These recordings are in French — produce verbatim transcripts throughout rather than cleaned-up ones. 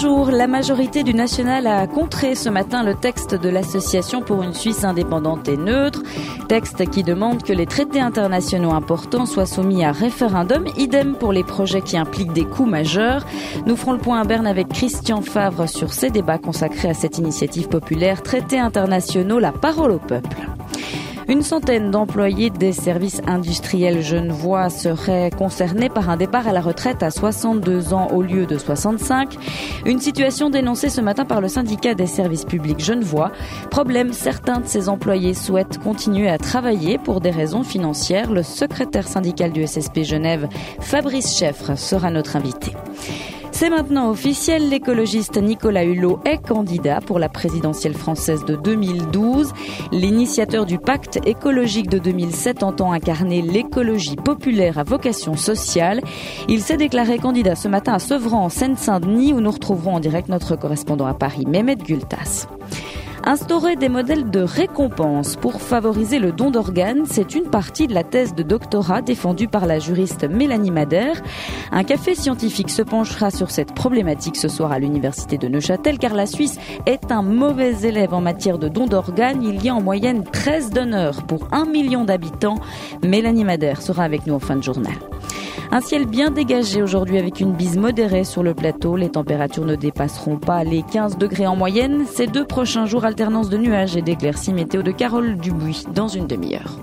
Bonjour, la majorité du National a contré ce matin le texte de l'Association pour une Suisse indépendante et neutre, texte qui demande que les traités internationaux importants soient soumis à référendum, idem pour les projets qui impliquent des coûts majeurs. Nous ferons le point à Berne avec Christian Favre sur ces débats consacrés à cette initiative populaire, traités internationaux, la parole au peuple. Une centaine d'employés des services industriels genevois seraient concernés par un départ à la retraite à soixante-deux ans au lieu de soixante-cinq. Une situation dénoncée ce matin par le syndicat des services publics genevois. Problème, certains de ces employés souhaitent continuer à travailler pour des raisons financières. Le secrétaire syndical du S S P Genève, Fabrice Scheffre, sera notre invité. C'est maintenant officiel, l'écologiste Nicolas Hulot est candidat pour la présidentielle française de deux mille douze. L'initiateur du pacte écologique de deux mille sept entend incarner l'écologie populaire à vocation sociale. Il s'est déclaré candidat ce matin à Sevran en Seine-Saint-Denis où nous retrouverons en direct notre correspondant à Paris, Mehmet Gültas. Instaurer des modèles de récompense pour favoriser le don d'organes, c'est une partie de la thèse de doctorat défendue par la juriste Mélanie Madère. Un café scientifique se penchera sur cette problématique ce soir à l'université de Neuchâtel, car la Suisse est un mauvais élève en matière de don d'organes. Il y a en moyenne treize donneurs pour un million d'habitants. Mélanie Madère sera avec nous en fin de journal. Un ciel bien dégagé aujourd'hui avec une bise modérée sur le plateau. Les températures ne dépasseront pas les quinze degrés en moyenne. Ces deux prochains jours, alternance de nuages et d'éclaircies. Météo de Carole Dubuis dans une demi-heure.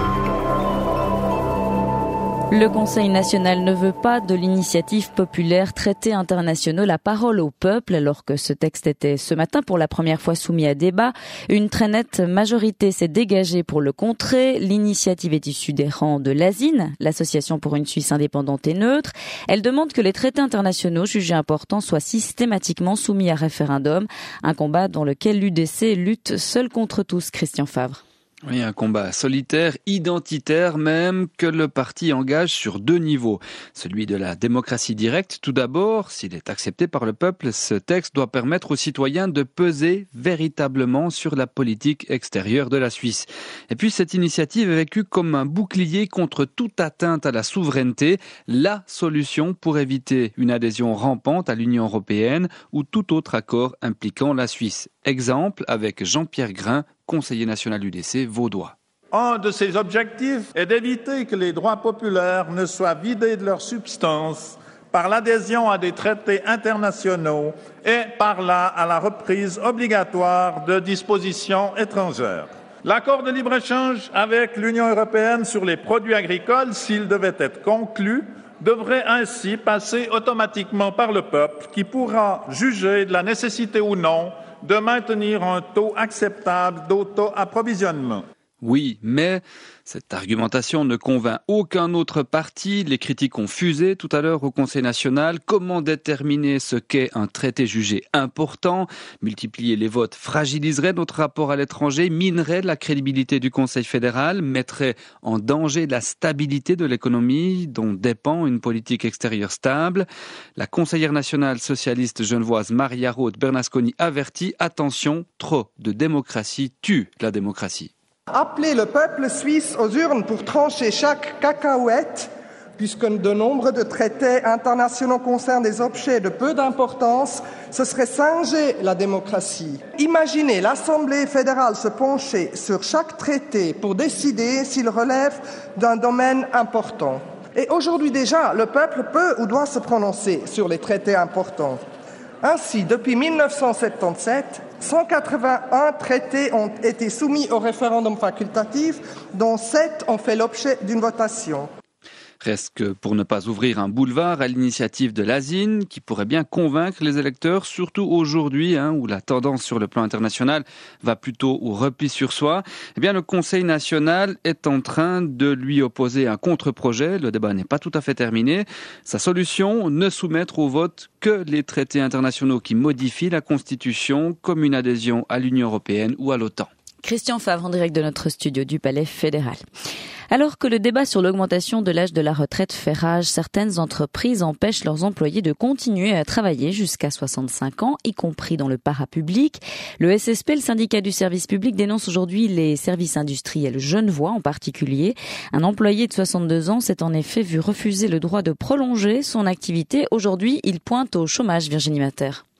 Le Conseil national ne veut pas de l'initiative populaire Traités internationaux, la parole au peuple, alors que ce texte était ce matin pour la première fois soumis à débat. Une très nette majorité s'est dégagée pour le contrer. L'initiative est issue des rangs de l'A S I N, l'Association pour une Suisse indépendante et neutre. Elle demande que les traités internationaux jugés importants soient systématiquement soumis à référendum, un combat dans lequel l'U D C lutte seul contre tous. Christian Favre. Oui, un combat solitaire, identitaire même, que le parti engage sur deux niveaux. Celui de la démocratie directe. Tout d'abord, s'il est accepté par le peuple, ce texte doit permettre aux citoyens de peser véritablement sur la politique extérieure de la Suisse. Et puis cette initiative est vécue comme un bouclier contre toute atteinte à la souveraineté, la solution pour éviter une adhésion rampante à l'Union européenne ou tout autre accord impliquant la Suisse. Exemple avec Jean-Pierre Grain, conseiller national U D C vaudois. Un de ses objectifs est d'éviter que les droits populaires ne soient vidés de leur substance par l'adhésion à des traités internationaux et par là à la reprise obligatoire de dispositions étrangères. L'accord de libre-échange avec l'Union européenne sur les produits agricoles, s'il devait être conclu, devrait ainsi passer automatiquement par le peuple qui pourra juger de la nécessité ou non de maintenir un taux acceptable d'auto-approvisionnement. Oui, mais cette argumentation ne convainc aucun autre parti. Les critiques ont fusé tout à l'heure au Conseil national. Comment déterminer ce qu'est un traité jugé important? Multiplier les votes fragiliserait notre rapport à l'étranger, minerait la crédibilité du Conseil fédéral, mettrait en danger la stabilité de l'économie dont dépend une politique extérieure stable. La conseillère nationale socialiste genevoise Maria Roth Bernasconi avertit, attention, trop de démocratie tue la démocratie. Appeler le peuple suisse aux urnes pour trancher chaque cacahuète, puisque de nombreux traités internationaux concernent des objets de peu d'importance, ce serait singer la démocratie. Imaginez l'Assemblée fédérale se pencher sur chaque traité pour décider s'il relève d'un domaine important. Et aujourd'hui déjà, le peuple peut ou doit se prononcer sur les traités importants. Ainsi, depuis mille neuf cent soixante-dix-sept, cent quatre-vingt-un traités ont été soumis au référendum facultatif, dont sept ont fait l'objet d'une votation. Reste que pour ne pas ouvrir un boulevard à l'initiative de l'A S I N, qui pourrait bien convaincre les électeurs, surtout aujourd'hui, hein, où la tendance sur le plan international va plutôt au repli sur soi, eh bien le Conseil national est en train de lui opposer un contre-projet. Le débat n'est pas tout à fait terminé. Sa solution, ne soumettre au vote que les traités internationaux qui modifient la Constitution, comme une adhésion à l'Union européenne ou à l'OTAN. Christian Favre en direct de notre studio du Palais fédéral. Alors que le débat sur l'augmentation de l'âge de la retraite fait rage, certaines entreprises empêchent leurs employés de continuer à travailler jusqu'à soixante-cinq ans, y compris dans le parapublic. Le S S P, le syndicat du service public, dénonce aujourd'hui les services industriels genevois en particulier. Un employé de soixante-deux ans s'est en effet vu refuser le droit de prolonger son activité. Aujourd'hui, il pointe au chômage, Virginie Mater.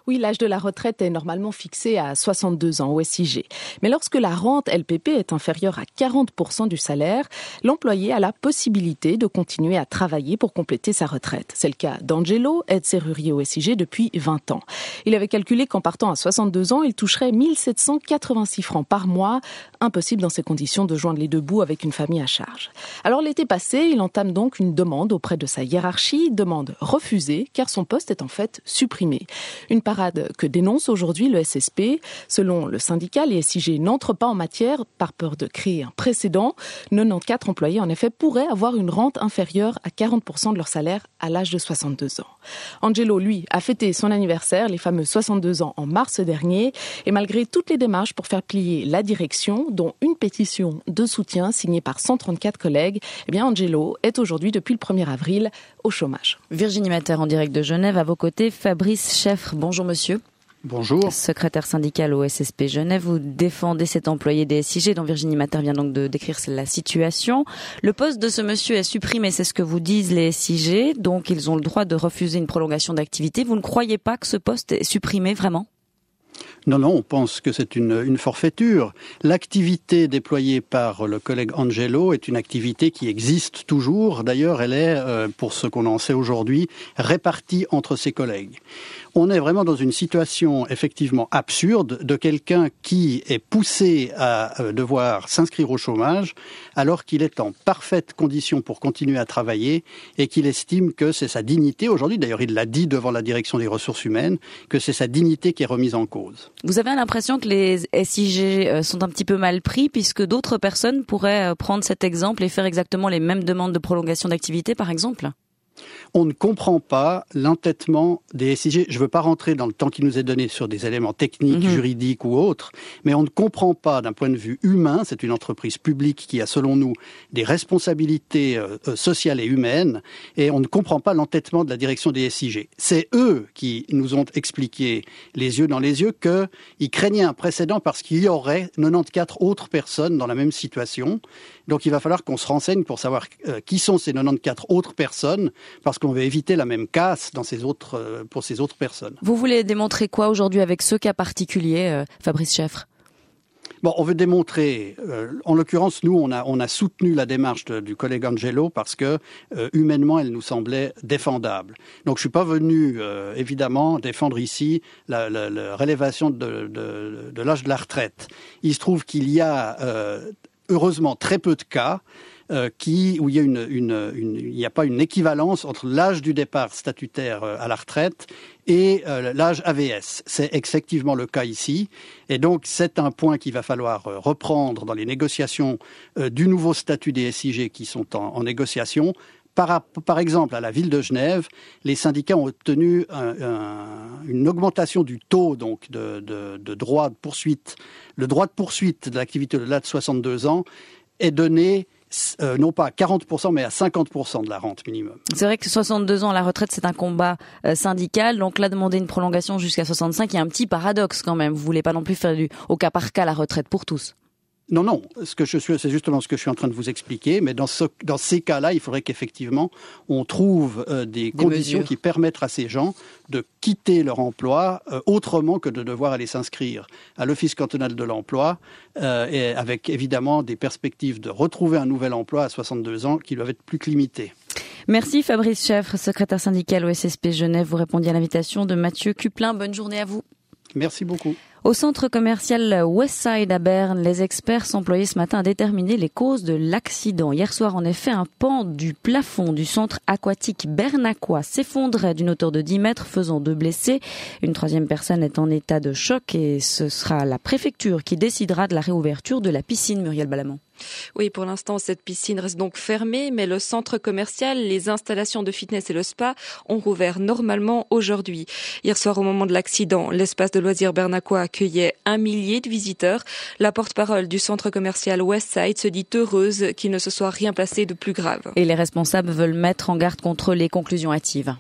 Oui, l'âge de la retraite est normalement fixé à soixante-deux ans au S I G. Mais lorsque la rente L P P est inférieure à quarante pour cent du salaire, l'employé a la possibilité de continuer à travailler pour compléter sa retraite. C'est le cas d'Angelo, aide serrurier au S I G depuis vingt ans. Il avait calculé qu'en partant à soixante-deux ans, il toucherait mille sept cent quatre-vingt-six francs par mois. Impossible dans ces conditions de joindre les deux bouts avec une famille à charge. Alors l'été passé, il entame donc une demande auprès de sa hiérarchie, demande refusée car son poste est en fait supprimé. Une parade que dénonce aujourd'hui le S S P. Selon le syndicat, les S I G n'entrent pas en matière par peur de créer un précédent. quatre-vingt-quatorze employés en effet pourraient avoir une rente inférieure à quarante pour cent de leur salaire à l'âge de soixante-deux ans. Angelo, lui, a fêté son anniversaire, les fameux soixante-deux ans, en mars dernier. Et malgré toutes les démarches pour faire plier la direction, dont une pétition de soutien signée par cent trente-quatre collègues, eh bien Angelo est aujourd'hui, depuis le premier avril, au chômage. Virginie Matter en direct de Genève, à vos côtés, Fabrice Scheffre. Bonjour monsieur. Bonjour. Secrétaire syndical au S S P Genève, vous défendez cet employé des S I G dont Virginie Matter vient donc de décrire la situation. Le poste de ce monsieur est supprimé, c'est ce que vous disent les S I G, donc ils ont le droit de refuser une prolongation d'activité. Vous ne croyez pas que ce poste est supprimé vraiment ? Non, non, on pense que c'est une, une forfaiture. L'activité déployée par le collègue Angelo est une activité qui existe toujours. D'ailleurs, elle est, euh, pour ce qu'on en sait aujourd'hui, répartie entre ses collègues. On est vraiment dans une situation effectivement absurde de quelqu'un qui est poussé à euh, devoir s'inscrire au chômage alors qu'il est en parfaite condition pour continuer à travailler et qu'il estime que c'est sa dignité. Aujourd'hui, d'ailleurs, il l'a dit devant la direction des ressources humaines, que c'est sa dignité qui est remise en cause. Vous avez l'impression que les S I G sont un petit peu mal pris puisque d'autres personnes pourraient prendre cet exemple et faire exactement les mêmes demandes de prolongation d'activité, par exemple ? On ne comprend pas l'entêtement des S I G. Je ne veux pas rentrer dans le temps qui nous est donné sur des éléments techniques, mmh. juridiques ou autres, mais on ne comprend pas d'un point de vue humain, c'est une entreprise publique qui a selon nous des responsabilités euh, sociales et humaines, et on ne comprend pas l'entêtement de la direction des S I G. C'est eux qui nous ont expliqué les yeux dans les yeux qu'ils craignaient un précédent parce qu'il y aurait quatre-vingt-quatorze autres personnes dans la même situation. Donc il va falloir qu'on se renseigne pour savoir euh, qui sont ces quatre-vingt-quatorze autres personnes, parce qu'on veut éviter la même casse dans ces autres, euh, pour ces autres personnes. Vous voulez démontrer quoi aujourd'hui avec ce cas particulier, euh, Fabrice Scheffre ? Bon, on veut démontrer, euh, en l'occurrence, nous, on a, on a soutenu la démarche de, du collègue Angelo parce que, euh, humainement, elle nous semblait défendable. Donc, je suis pas venu, euh, évidemment, défendre ici la, la, la rélévation de, de, de l'âge de la retraite. Il se trouve qu'il y a, euh, heureusement, très peu de cas euh, qui, où il y a une, une, une, il n'y a pas une équivalence entre l'âge du départ statutaire à la retraite et euh, l'âge A V S. C'est effectivement le cas ici. Et donc, c'est un point qu'il va falloir euh, reprendre dans les négociations euh, du nouveau statut des S I G qui sont en, en négociation. Par, par exemple, à la ville de Genève, les syndicats ont obtenu un, un, une augmentation du taux donc de, de, de droit de poursuite. Le droit de poursuite de l'activité au-delà de soixante-deux ans est donné Euh, non pas à quarante pour cent, mais à cinquante pour cent de la rente minimum. C'est vrai que soixante-deux ans, la retraite, c'est un combat euh, syndical. Donc là, demander une prolongation jusqu'à soixante-cinq, il y a un petit paradoxe quand même. Vous voulez pas non plus faire du au cas par cas la retraite pour tous. Non, non. Ce que je suis, c'est justement ce que je suis en train de vous expliquer. Mais dans, ce, dans ces cas-là, il faudrait qu'effectivement, on trouve euh, des, des conditions mesures. qui permettent à ces gens de quitter leur emploi euh, autrement que de devoir aller s'inscrire à l'Office cantonal de l'emploi, euh, et avec évidemment des perspectives de retrouver un nouvel emploi à soixante-deux ans qui doivent être plus que limitées. Merci Fabrice Scheffre, secrétaire syndical au S S P Genève. Vous répondiez à l'invitation de Mathieu Cuplin. Bonne journée à vous. Merci beaucoup. Au centre commercial Westside à Berne, les experts s'employaient ce matin à déterminer les causes de l'accident. Hier soir, en effet, un pan du plafond du centre aquatique bernacois s'effondrait d'une hauteur de dix mètres, faisant deux blessés. Une troisième personne est en état de choc et ce sera la préfecture qui décidera de la réouverture de la piscine. Muriel Balamant. Oui, pour l'instant, cette piscine reste donc fermée, mais le centre commercial, les installations de fitness et le spa ont rouvert normalement aujourd'hui. Hier soir, au moment de l'accident, l'espace de loisirs bernacois accueillait un millier de visiteurs. La porte-parole du centre commercial Westside se dit heureuse qu'il ne se soit rien passé de plus grave. Et les responsables veulent mettre en garde contre les conclusions hâtives.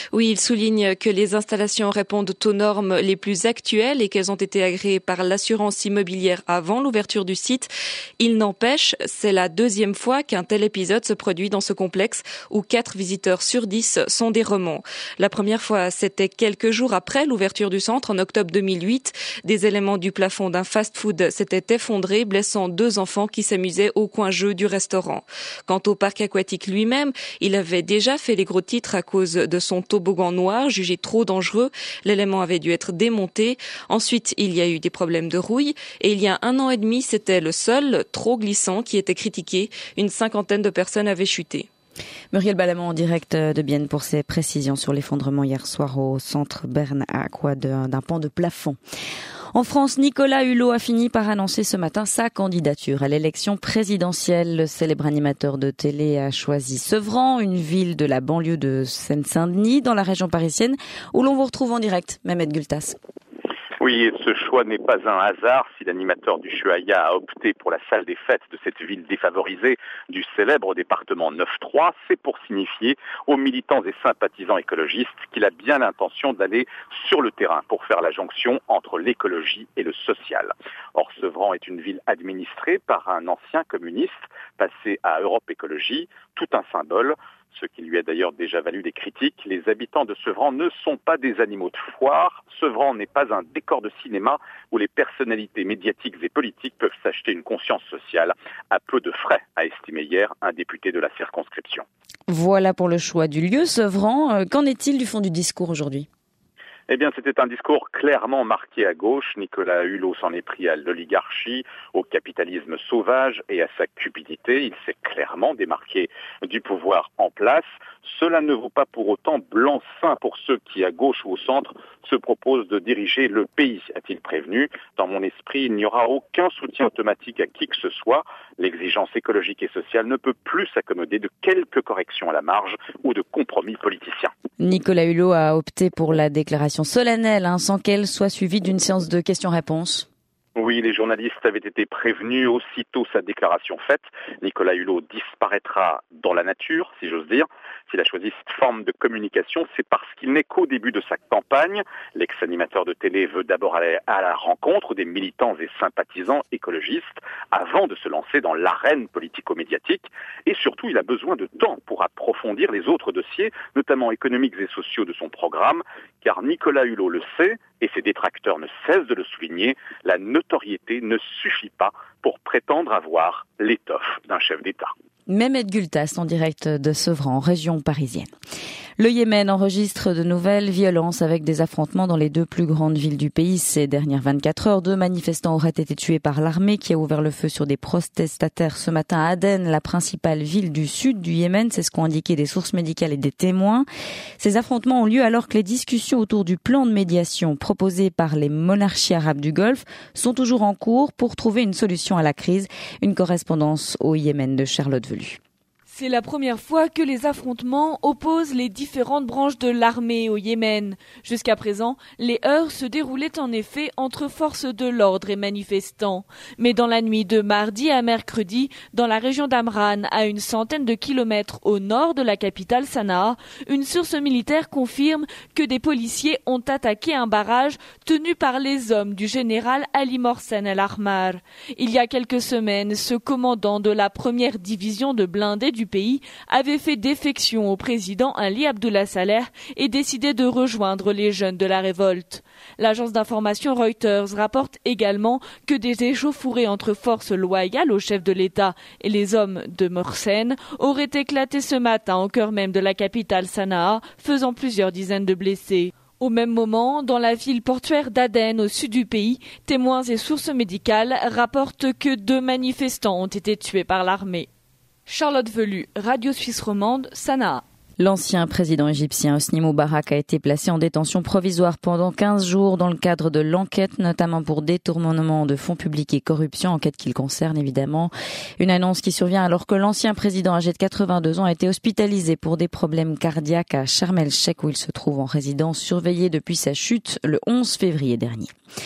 Oui, il souligne que les installations répondent aux normes les plus actuelles et qu'elles ont été agréées par l'assurance immobilière avant l'ouverture du site. Il n'empêche, c'est la deuxième fois qu'un tel épisode se produit dans ce complexe où quatre visiteurs sur dix sont des Romans. La première fois, c'était quelques jours après l'ouverture du centre, en octobre deux mille huit. Des éléments du plafond d'un fast-food s'étaient effondrés, blessant deux enfants qui s'amusaient au coin jeu du restaurant. Quant au parc aquatique lui-même, il avait déjà fait les gros titres à cause de son toboggan noir, jugé trop dangereux. L'élément avait dû être démonté. Ensuite, il y a eu des problèmes de rouille. Et il y a un an et demi, c'était le sol, trop glissant, qui était critiqué. Une cinquantaine de personnes avaient chuté. Muriel Balamant en direct de Bienne pour ses précisions sur l'effondrement hier soir au centre Bern Aqua d'un pan de plafond. En France, Nicolas Hulot a fini par annoncer ce matin sa candidature à l'élection présidentielle. Le célèbre animateur de télé a choisi Sevran, une ville de la banlieue de Seine-Saint-Denis, dans la région parisienne, où l'on vous retrouve en direct. Mehmet Gültas. Oui, ce choix n'est pas un hasard si l'animateur du Chuaïa a opté pour la salle des fêtes de cette ville défavorisée du célèbre département neuf trois. C'est pour signifier aux militants et sympathisants écologistes qu'il a bien l'intention d'aller sur le terrain pour faire la jonction entre l'écologie et le social. Or, Sevran est une ville administrée par un ancien communiste passé à Europe Écologie, tout un symbole. Ce qui lui a d'ailleurs déjà valu des critiques. Les habitants de Sevran ne sont pas des animaux de foire. Sevran n'est pas un décor de cinéma où les personnalités médiatiques et politiques peuvent s'acheter une conscience sociale à peu de frais, a estimé hier un député de la circonscription. Voilà pour le choix du lieu, Sevran. Qu'en est-il du fond du discours aujourd'hui ? Eh bien, c'était un discours clairement marqué à gauche. Nicolas Hulot s'en est pris à l'oligarchie, au capitalisme sauvage et à sa cupidité. Il s'est clairement démarqué du pouvoir en place. Cela ne vaut pas pour autant blanc-seing pour ceux qui, à gauche ou au centre, se proposent de diriger le pays, a-t-il prévenu. Dans mon esprit, il n'y aura aucun soutien automatique à qui que ce soit. L'exigence écologique et sociale ne peut plus s'accommoder de quelques corrections à la marge ou de compromis politiciens. Nicolas Hulot a opté pour la déclaration solennelle, hein, sans qu'elle soit suivie d'une séance de questions-réponses. Oui, les journalistes avaient été prévenus aussitôt sa déclaration faite. Nicolas Hulot disparaîtra dans la nature, si j'ose dire. S'il a choisi cette forme de communication, c'est parce qu'il n'est qu'au début de sa campagne. L'ex-animateur de télé veut d'abord aller à la rencontre des militants et sympathisants écologistes avant de se lancer dans l'arène politico-médiatique. Et surtout, il a besoin de temps pour approfondir les autres dossiers, notamment économiques et sociaux de son programme, car Nicolas Hulot le sait, et ses détracteurs ne cessent de le souligner, la notoriété ne suffit pas pour prétendre avoir l'étoffe d'un chef d'État. Mehmet Gültas en direct de Sevran, région parisienne. Le Yémen enregistre de nouvelles violences avec des affrontements dans les deux plus grandes villes du pays. Ces dernières vingt-quatre heures, deux manifestants auraient été tués par l'armée qui a ouvert le feu sur des protestataires ce matin à Aden, la principale ville du sud du Yémen. C'est ce qu'ont indiqué des sources médicales et des témoins. Ces affrontements ont lieu alors que les discussions autour du plan de médiation proposé par les monarchies arabes du Golfe sont toujours en cours pour trouver une solution à la crise. Une correspondance au Yémen de Charlotte Velu. C'est la première fois que les affrontements opposent les différentes branches de l'armée au Yémen. Jusqu'à présent, les heurts se déroulaient en effet entre forces de l'ordre et manifestants. Mais dans la nuit de mardi à mercredi, dans la région d'Amran, à une centaine de kilomètres au nord de la capitale Sanaa, une source militaire confirme que des policiers ont attaqué un barrage tenu par les hommes du général Ali Morsen El Ahmar. Il y a quelques semaines, ce commandant de la première division de blindés du pays avait fait défection au président Ali Abdullah Saleh et décidé de rejoindre les jeunes de la révolte. L'agence d'information Reuters rapporte également que des échauffourées entre forces loyales au chef de l'État et les hommes de Morsen auraient éclaté ce matin au cœur même de la capitale Sanaa, faisant plusieurs dizaines de blessés. Au même moment, dans la ville portuaire d'Aden, au sud du pays, témoins et sources médicales rapportent que deux manifestants ont été tués par l'armée. Charlotte Velu, Radio Suisse Romande, Sanaa. L'ancien président égyptien Hosni Moubarak a été placé en détention provisoire pendant quinze jours dans le cadre de l'enquête, notamment pour détournement de fonds publics et corruption, enquête qui le concerne évidemment. Une annonce qui survient alors que l'ancien président âgé de quatre-vingt-deux ans a été hospitalisé pour des problèmes cardiaques à Sharm el-Sheikh où il se trouve en résidence surveillée depuis sa chute le onze février dernier.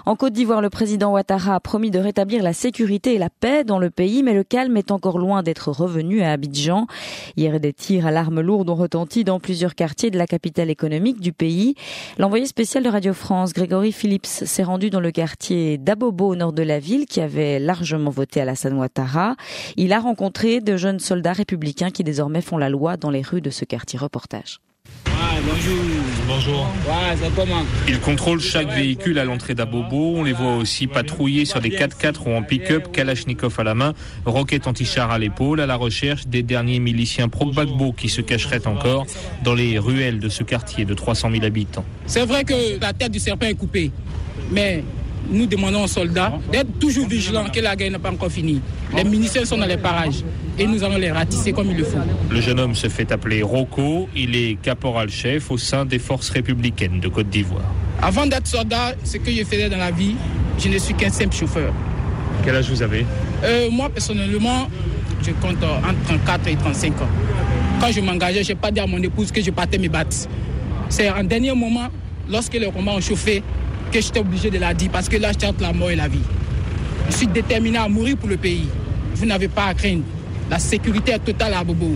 En Côte d'Ivoire, le président Ouattara a promis de rétablir la sécurité et la paix dans le pays, mais le calme est encore loin d'être revenu à Abidjan. Hier, des tirs à l'arme lourde ont retenti dans plusieurs quartiers de la capitale économique du pays. L'envoyé spécial de Radio France, Grégory Phillips, s'est rendu dans le quartier d'Abobo au nord de la ville, qui avait largement voté Alassane Ouattara. Il a rencontré de jeunes soldats républicains qui désormais font la loi dans les rues de ce quartier. Reportage. Ouais, bonjour. Bonjour. Ouais, c'est comment ? Ils contrôlent chaque véhicule à l'entrée d'Abobo. On les voit aussi patrouiller sur des quatre-quatre ou en pick-up, Kalachnikov à la main, roquettes anti-char à l'épaule, à la recherche des derniers miliciens pro-Gbagbo qui se cacheraient encore dans les ruelles de ce quartier de trois cent mille habitants. C'est vrai que la tête du serpent est coupée, mais nous demandons aux soldats d'être toujours vigilants que la guerre n'est pas encore finie. Les munitions sont dans les parages et nous allons les ratisser comme il le faut. Le jeune homme se fait appeler Rocco. Il est caporal-chef au sein des forces républicaines de Côte d'Ivoire. Avant d'être soldat, ce que je faisais dans la vie, je ne suis qu'un simple chauffeur. Quel âge vous avez ? euh, Moi, personnellement, je compte entre trente-quatre et trente-cinq ans. Quand je m'engageais, je n'ai pas dit à mon épouse que je partais me battre. C'est en dernier moment, lorsque les combats ont chauffé, que j'étais obligé de la dire, parce que là, je tente la mort et la vie. Je suis déterminé à mourir pour le pays. Vous n'avez pas à craindre. La sécurité est totale à Bobo.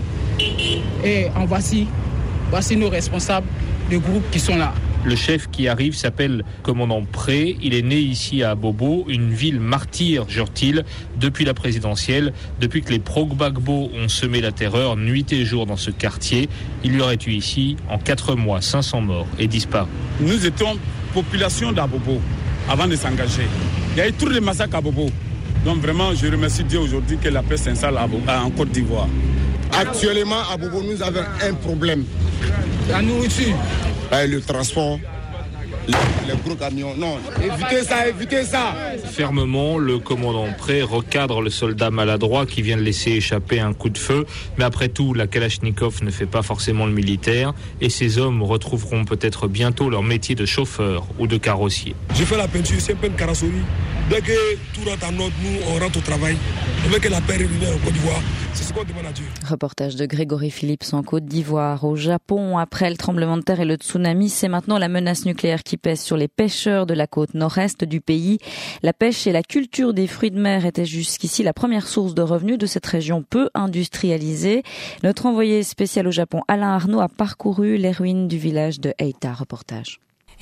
Et en voici, voici nos responsables de groupe qui sont là. Le chef qui arrive s'appelle commandant Pré. Il est né ici à Bobo, une ville martyre, jure-t-il, depuis la présidentielle, depuis que les pro-Gbagbo ont semé la terreur nuit et jour dans ce quartier. Il y aurait eu ici, en quatre mois, cinq cents morts et disparus. Nous étions population d'Abobo avant de s'engager. Il y a eu tous les massacres à Bobo. Donc vraiment, je remercie Dieu aujourd'hui que la paix s'installe en Côte d'Ivoire. Actuellement, à Bobo, nous avons un problème. La nourriture. Le transport, les, les gros camions. Non, évitez ça, évitez ça. Fermement, le commandant Pré recadre le soldat maladroit qui vient de laisser échapper un coup de feu. Mais après tout, la Kalachnikov ne fait pas forcément le militaire. Et ces hommes retrouveront peut-être bientôt leur métier de chauffeur ou de carrossier. Je fais la peinture, c'est un peu une carrosserie. Dès que tout rentre en ordre, nous, on rentre au travail. Dès que la paix revient en Côte d'Ivoire, c'est ce qu'on demande à Dieu. Reportage de Grégory Phillips en Côte d'Ivoire. Au Japon, après le tremblement de terre et le tsunami, c'est maintenant la menace nucléaire qui pèse sur les pêcheurs de la côte nord-est du pays. La pêche et la culture des fruits de mer étaient jusqu'ici la première source de revenus de cette région peu industrialisée. Notre envoyé spécial au Japon, Alain Arnaud, a parcouru les ruines du village de Eita. Reportage.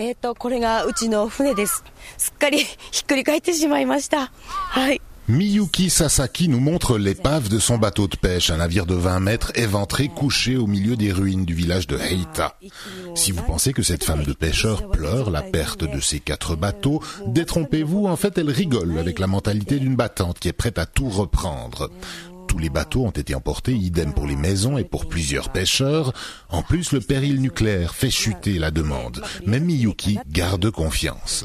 Miyuki Sasaki nous montre l'épave de son bateau de pêche, un navire de vingt mètres éventré couché au milieu des ruines du village de Heita. Si vous pensez que cette femme de pêcheur pleure la perte de ses quatre bateaux, détrompez-vous, en fait elle rigole avec la mentalité d'une battante qui est prête à tout reprendre. Tous les bateaux ont été emportés, idem pour les maisons et pour plusieurs pêcheurs. En plus, le péril nucléaire fait chuter la demande. Mais Miyuki garde confiance.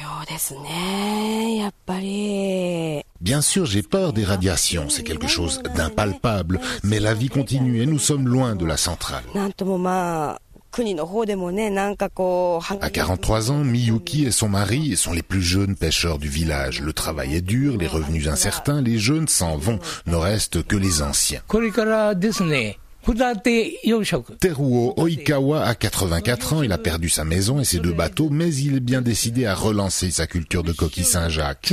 Bien sûr, j'ai peur des radiations, c'est quelque chose d'impalpable, mais la vie continue et nous sommes loin de la centrale. À quarante-trois ans, Miyuki et son mari sont les plus jeunes pêcheurs du village. Le travail est dur, les revenus incertains, les jeunes s'en vont, ne restent que les anciens. Teruo Oikawa a quatre-vingt-quatre ans, il a perdu sa maison et ses deux bateaux, mais il est bien décidé à relancer sa culture de coquille Saint-Jacques.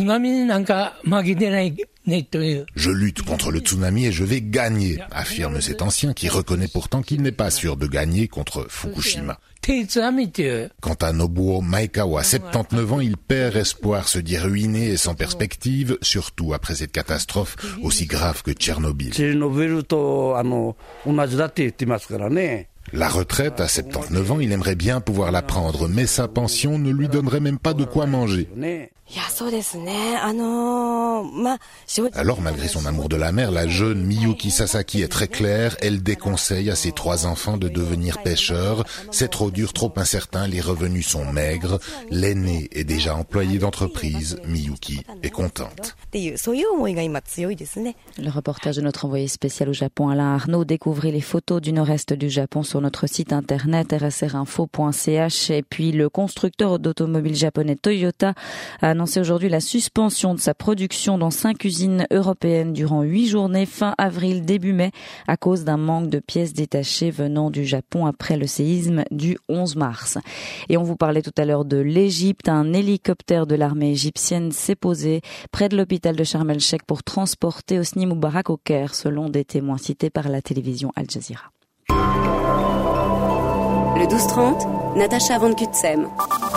Je lutte contre le tsunami et je vais gagner, affirme cet ancien qui reconnaît pourtant qu'il n'est pas sûr de gagner contre Fukushima. Quant à Nobuo Maekawa, soixante-dix-neuf ans, il perd espoir, se dit ruiné et sans perspective, surtout après cette catastrophe aussi grave que Tchernobyl. La retraite, à soixante-dix-neuf ans, il aimerait bien pouvoir la prendre, mais sa pension ne lui donnerait même pas de quoi manger. Alors, malgré son amour de la mer, la jeune Miyuki Sasaki est très claire. Elle déconseille à ses trois enfants de devenir pêcheurs. C'est trop dur, trop incertain, les revenus sont maigres. L'aîné est déjà employé d'entreprise. Miyuki est contente. Le reportage de notre envoyé spécial au Japon, Alain Arnaud. Découvrez les photos du nord-est du Japon sur notre site internet r s r info point c h. Et puis, le constructeur d'automobile japonais Toyota a annoncé aujourd'hui la suspension de sa production dans cinq usines européennes durant huit journées fin avril, début mai, à cause d'un manque de pièces détachées venant du Japon après le séisme du onze mars. Et on vous parlait tout à l'heure de l'Égypte. Un hélicoptère de l'armée égyptienne s'est posé près de l'hôpital de Sharm el-Sheikh pour transporter Hosni Moubarak au Caire, selon des témoins cités par la télévision Al Jazeera. Le douze trente, Natacha Van Kutsem.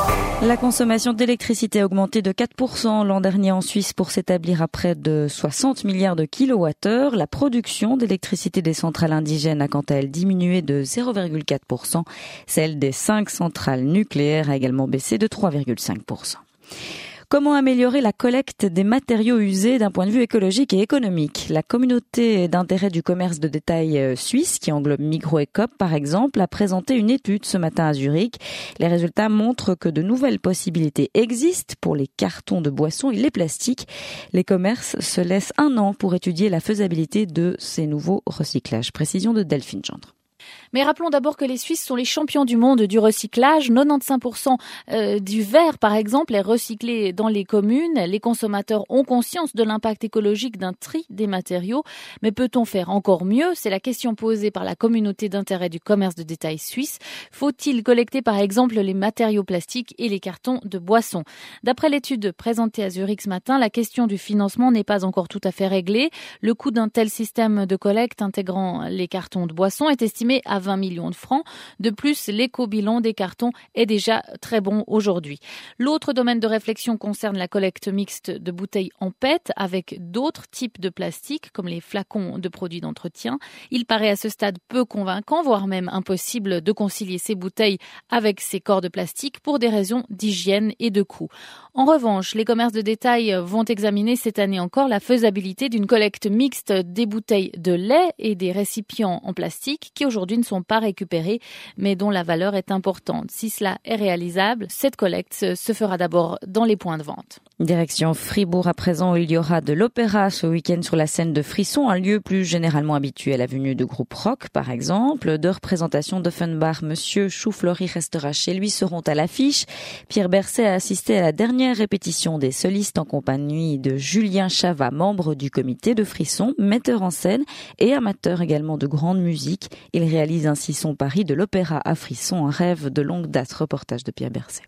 La consommation d'électricité a augmenté de quatre pour cent l'an dernier en Suisse pour s'établir à près de soixante milliards de kilowattheures. La production d'électricité des centrales indigènes a quant à elle diminué de zéro virgule quatre pour cent. Celle des cinq centrales nucléaires a également baissé de trois virgule cinq pour cent. Comment améliorer la collecte des matériaux usés d'un point de vue écologique et économique? La communauté d'intérêt du commerce de détail suisse, qui englobe Migros et Coop par exemple, a présenté une étude ce matin à Zurich. Les résultats montrent que de nouvelles possibilités existent pour les cartons de boissons et les plastiques. Les commerces se laissent un an pour étudier la faisabilité de ces nouveaux recyclages. Précision de Delphine Gendre. Mais rappelons d'abord que les Suisses sont les champions du monde du recyclage. quatre-vingt-quinze pour cent du verre, par exemple, est recyclé dans les communes. Les consommateurs ont conscience de l'impact écologique d'un tri des matériaux. Mais peut-on faire encore mieux? C'est la question posée par la communauté d'intérêt du commerce de détail suisse. Faut-il collecter, par exemple, les matériaux plastiques et les cartons de boissons? D'après l'étude présentée à Zurich ce matin, la question du financement n'est pas encore tout à fait réglée. Le coût d'un tel système de collecte intégrant les cartons de boissons est estimé à vingt millions de francs. De plus, l'éco-bilan des cartons est déjà très bon aujourd'hui. L'autre domaine de réflexion concerne la collecte mixte de bouteilles en P E T avec d'autres types de plastique, comme les flacons de produits d'entretien. Il paraît à ce stade peu convaincant, voire même impossible de concilier ces bouteilles avec ces corps de plastique pour des raisons d'hygiène et de coût. En revanche, les commerces de détail vont examiner cette année encore la faisabilité d'une collecte mixte des bouteilles de lait et des récipients en plastique qui aujourd'hui ne sont pas récupérés, mais dont la valeur est importante. Si cela est réalisable, cette collecte se fera d'abord dans les points de vente. Direction Fribourg à présent, où il y aura de l'opéra ce week-end sur la scène de Frisson, un lieu plus généralement habitué à la venue de groupes rock par exemple. Deux représentations d'Offenbach, Monsieur Choufleury restera chez lui, seront à l'affiche. Pierre Berset a assisté à la dernière répétition des solistes en compagnie de Julien Chavat, membre du comité de Frisson, metteur en scène et amateur également de grande musique. Il réalise ainsi son pari de l'opéra à Frisson, un rêve de longue date. Reportage de Pierre Berset.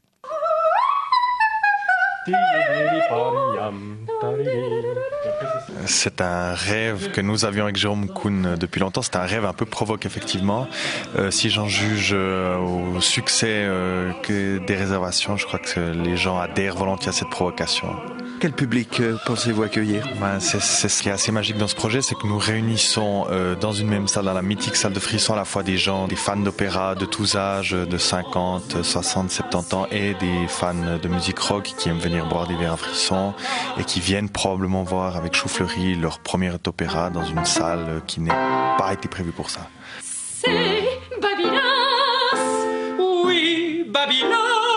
C'est un rêve que nous avions avec Jérôme Kuhn depuis longtemps. C'est un rêve un peu provoque, effectivement. Euh, si j'en juge euh, au succès euh, que des réservations, je crois que les gens adhèrent volontiers à cette provocation. Quel public euh, pensez-vous accueillir? Ben, c'est, c'est ce qui est assez magique dans ce projet, c'est que nous réunissons euh, dans une même salle, dans la mythique salle de Frisson, à la fois des gens, des fans d'opéra de tous âges, de cinquante, soixante, soixante-dix ans, et des fans de musique rock qui aiment venir boire des verres à Frisson et qui viennent probablement voir avec Choufleury leur premier opéra dans une salle qui n'a pas été prévue pour ça. C'est Babylos, oui, Babylos.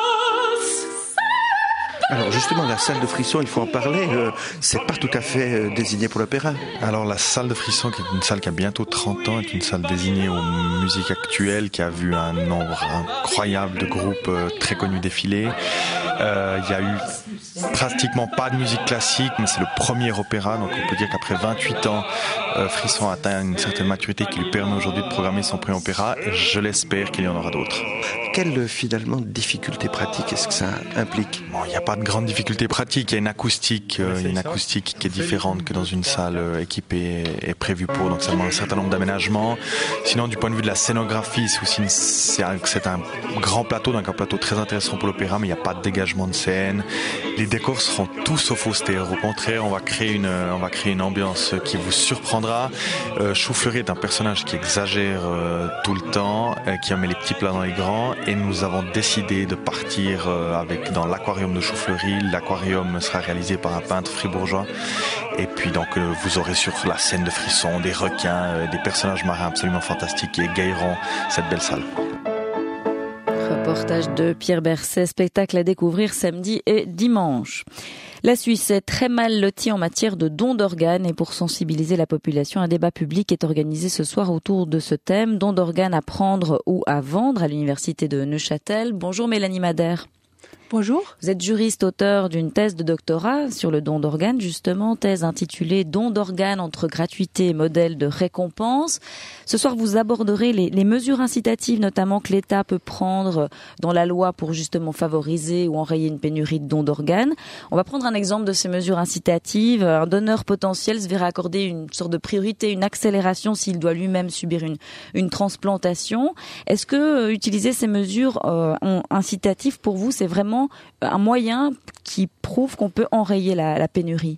Alors justement, la salle de Frisson, il faut en parler, euh, c'est pas tout à fait euh, désigné pour l'opéra. Alors la salle de Frisson, qui est une salle qui a bientôt trente ans, est une salle désignée aux musiques actuelles, qui a vu un nombre incroyable de groupes euh, très connus défiler. Euh, il y a eu pratiquement pas de musique classique, mais c'est le premier opéra, donc on peut dire qu'après vingt-huit ans, euh, Frisson a atteint une certaine maturité qui lui permet aujourd'hui de programmer son premier opéra, et je l'espère qu'il y en aura d'autres. Quelle finalement difficulté pratique est-ce que ça implique? Bon, il n'y a pas de grande difficulté pratique, il y a une acoustique, euh, il y a une acoustique qui est différente que dans une salle euh, équipée et prévue pour, donc ça demande un certain nombre d'aménagements. Sinon, du point de vue de la scénographie, c'est aussi une, c'est un, c'est un grand plateau, donc un plateau très intéressant pour l'opéra, mais il n'y a pas de dégagement de scène. Les décors seront tout sauf austères. Au contraire, on va créer une, on va créer une ambiance qui vous surprendra. Euh, Choufleury est un personnage qui exagère euh, tout le temps, euh, qui met les petits plats dans les grands. Et nous avons décidé de partir avec dans l'aquarium de Choufleury. L'aquarium sera réalisé par un peintre fribourgeois. Et puis donc vous aurez sur la scène de Frisson des requins, des personnages marins absolument fantastiques qui égayeront cette belle salle. Reportage de Pierre Berset, spectacle à découvrir samedi et dimanche. La Suisse est très mal lotie en matière de dons d'organes et pour sensibiliser la population, un débat public est organisé ce soir autour de ce thème, dons d'organes à prendre ou à vendre à l'université de Neuchâtel. Bonjour Mélanie Madère. Bonjour. Vous êtes juriste, auteur d'une thèse de doctorat sur le don d'organes, justement, thèse intitulée « Don d'organes entre gratuité et modèle de récompense ». Ce soir, vous aborderez les, les mesures incitatives, notamment que l'État peut prendre dans la loi pour justement favoriser ou enrayer une pénurie de dons d'organes. On va prendre un exemple de ces mesures incitatives. Un donneur potentiel se verra accorder une sorte de priorité, une accélération s'il doit lui-même subir une, une transplantation. Est-ce que euh, utiliser ces mesures euh, incitatives, pour vous, c'est vraiment un moyen qui prouve qu'on peut enrayer la, la pénurie?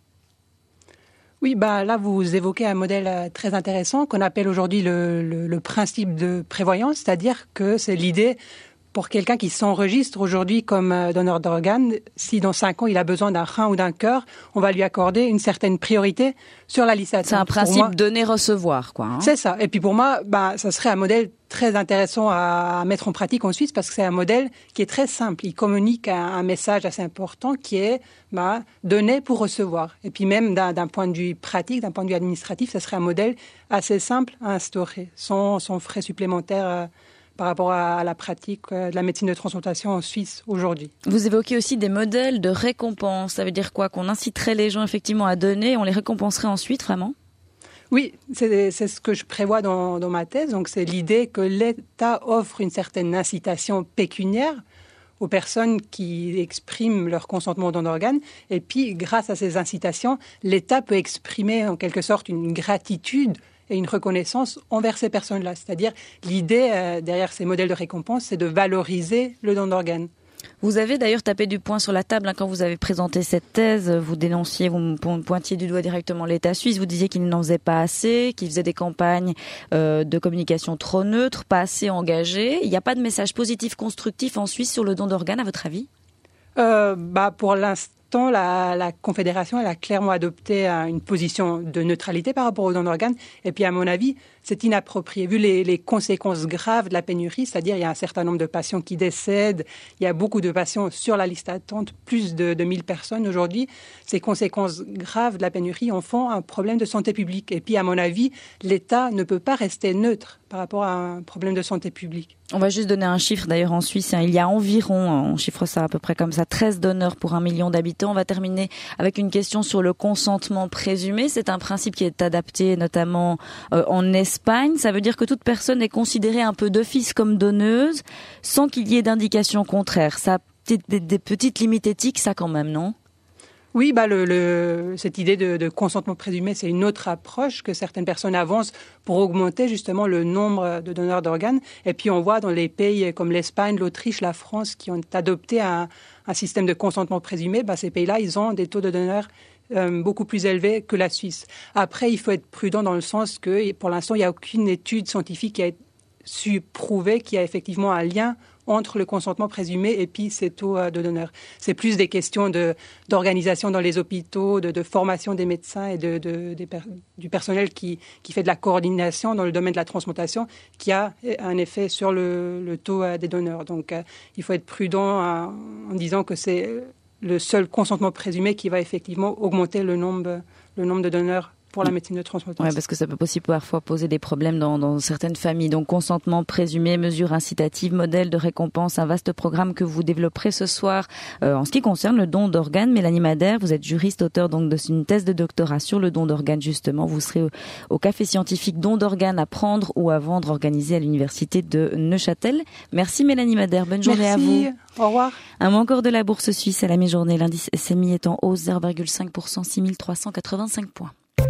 Oui, bah là vous évoquez un modèle très intéressant qu'on appelle aujourd'hui le, le, le principe de prévoyance, c'est-à-dire que c'est l'idée pour quelqu'un qui s'enregistre aujourd'hui comme donneur d'organes, si dans cinq ans il a besoin d'un rein ou d'un cœur, on va lui accorder une certaine priorité sur la liste d'attente. C'est un principe donner-recevoir, quoi. Hein. C'est ça. Et puis pour moi, bah, ça serait un modèle très intéressant à, à mettre en pratique en Suisse parce que c'est un modèle qui est très simple. Il communique un, un message assez important qui est bah, donner pour recevoir. Et puis même d'un, d'un point de vue pratique, d'un point de vue administratif, ça serait un modèle assez simple à instaurer, sans, sans frais supplémentaires euh, par rapport à la pratique de la médecine de transplantation en Suisse aujourd'hui. Vous évoquez aussi des modèles de récompense. Ça veut dire quoi? Qu'on inciterait les gens effectivement à donner et on les récompenserait ensuite, vraiment? Oui, c'est, c'est ce que je prévois dans, dans ma thèse. Donc c'est l'idée que l'État offre une certaine incitation pécuniaire aux personnes qui expriment leur consentement au don d'organes. Et puis, grâce à ces incitations, l'État peut exprimer en quelque sorte une gratitude et une reconnaissance envers ces personnes-là. C'est-à-dire, l'idée euh, derrière ces modèles de récompense, c'est de valoriser le don d'organes. Vous avez d'ailleurs tapé du poing sur la table hein, quand vous avez présenté cette thèse. Vous dénonciez, vous pointiez du doigt directement l'État suisse. Vous disiez qu'il n'en faisait pas assez, qu'il faisait des campagnes euh, de communication trop neutres, pas assez engagées. Il n'y a pas de message positif, constructif en Suisse sur le don d'organes, à votre avis? euh, bah, Pour l'instant, La, la Confédération elle a clairement adopté une position de neutralité par rapport aux dons d'organes. Et puis, à mon avis, c'est inapproprié. Vu les, les conséquences graves de la pénurie, c'est-à-dire il y a un certain nombre de patients qui décèdent, il y a beaucoup de patients sur la liste d'attente, plus de, de mille personnes aujourd'hui. Ces conséquences graves de la pénurie en font un problème de santé publique. Et puis, à mon avis, l'État ne peut pas rester neutre par rapport à un problème de santé publique. On va juste donner un chiffre d'ailleurs en Suisse. Hein, il y a environ, on chiffre ça à peu près comme ça, treize donneurs pour un million d'habitants. On va terminer avec une question sur le consentement présumé. C'est un principe qui est adapté notamment euh, en Espagne. Ça veut dire que toute personne est considérée un peu d'office comme donneuse sans qu'il y ait d'indication contraire. Ça a des, des petites limites éthiques, ça quand même, non ? Oui, bah le, le, cette idée de, de consentement présumé, c'est une autre approche que certaines personnes avancent pour augmenter justement le nombre de donneurs d'organes. Et puis on voit dans les pays comme l'Espagne, l'Autriche, la France qui ont adopté un, un système de consentement présumé, bah ces pays-là, ils ont des taux de donneurs euh, beaucoup plus élevés que la Suisse. Après, il faut être prudent dans le sens que pour l'instant, il n'y a aucune étude scientifique qui a su prouver qu'il y a effectivement un lien entre le consentement présumé et puis ces taux de donneurs. C'est plus des questions de, d'organisation dans les hôpitaux, de, de formation des médecins et de, de, de, du personnel qui, qui fait de la coordination dans le domaine de la transplantation qui a un effet sur le, le taux des donneurs. Donc, euh, il faut être prudent en, en disant que c'est le seul consentement présumé qui va effectivement augmenter le nombre, le nombre de donneurs pour la médecine de transplantation. Oui, parce que ça peut aussi parfois poser des problèmes dans, dans certaines familles. Donc, consentement présumé, mesures incitatives, modèles de récompense, un vaste programme que vous développerez ce soir euh, en ce qui concerne le don d'organes. Mélanie Madère, vous êtes juriste, auteur donc d'une thèse de doctorat sur le don d'organes, justement. Vous serez au, au café scientifique don d'organes à prendre ou à vendre organisé à l'université de Neuchâtel. Merci Mélanie Madère, bonne journée Merci. à vous. Au revoir. Un mot encore de la bourse suisse à la mi-journée. L'indice S M I est en hausse zéro virgule cinq pour cent, six mille trois cent quatre-vingt-cinq points.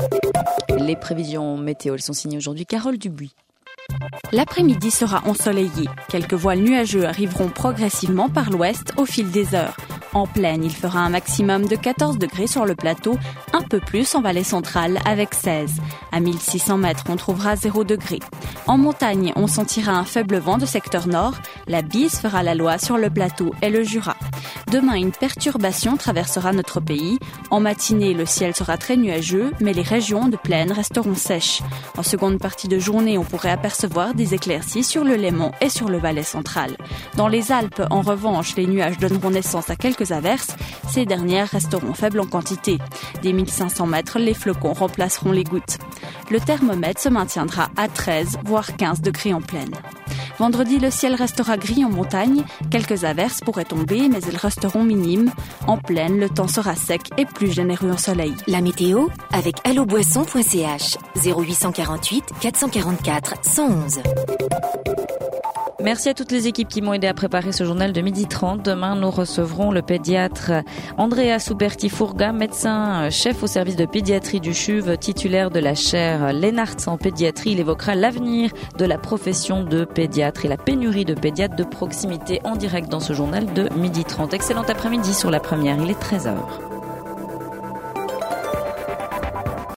Les prévisions météo, elles sont signées aujourd'hui. Carole Dubuis. L'après-midi sera ensoleillé. Quelques voiles nuageux arriveront progressivement par l'ouest au fil des heures. En plaine, il fera un maximum de quatorze degrés sur le plateau, un peu plus en vallée centrale avec seize. À mille six cents mètres, on trouvera zéro degré. En montagne, on sentira un faible vent de secteur nord. La bise fera la loi sur le plateau et le Jura. Demain, une perturbation traversera notre pays. En matinée, le ciel sera très nuageux, mais les régions de plaine resteront sèches. En seconde partie de journée, on pourrait apercevoir des éclaircies sur le Léman et sur le Valais central. Dans les Alpes, en revanche, les nuages donneront naissance à quelques averses. Ces dernières resteront faibles en quantité. Des mille cinq cents mètres, les flocons remplaceront les gouttes. Le thermomètre se maintiendra à treize, voire quinze degrés en plaine. Vendredi, le ciel restera gris en montagne. Quelques averses pourraient tomber, mais elles resteront minimes. En plaine, le temps sera sec et plus généreux en soleil. La météo avec alloboisson point c h zéro huit cent quarante-huit quatre cent quarante-quatre cent onze. Merci à toutes les équipes qui m'ont aidé à préparer ce journal de midi trente. Demain, nous recevrons le pédiatre Andrea Superti-Fourga, médecin chef au service de pédiatrie du C H U V, titulaire de la chaire Lennartz en pédiatrie. Il évoquera l'avenir de la profession de pédiatre et la pénurie de pédiatres de proximité en direct dans ce journal de midi trente. Excellent après-midi sur la première, il est treize heures.